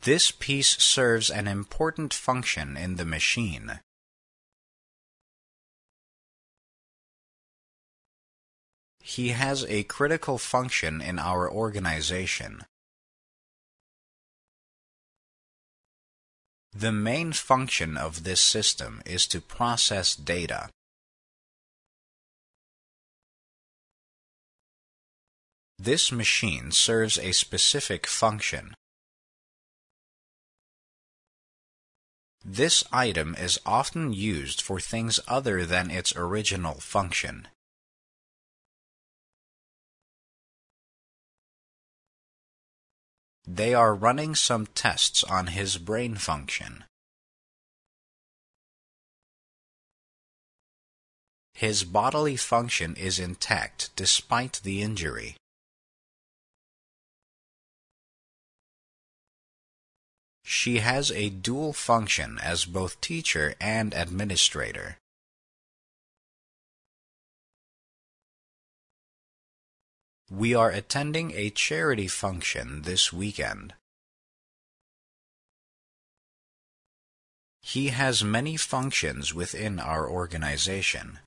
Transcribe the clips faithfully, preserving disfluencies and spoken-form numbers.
This piece serves an important function in the machine. He has a critical function in our organization. The main function of this system is to process data. This machine serves a specific function. This item is often used for things other than its original function. They are running some tests on his brain function. His bodily function is intact despite the injury. She has a dual function as both teacher and administrator. We are attending a charity function this weekend. He has many functions within our organization.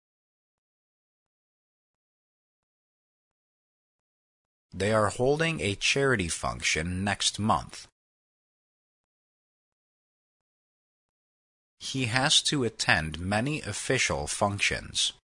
They are holding a charity function next month. He has to attend many official functions.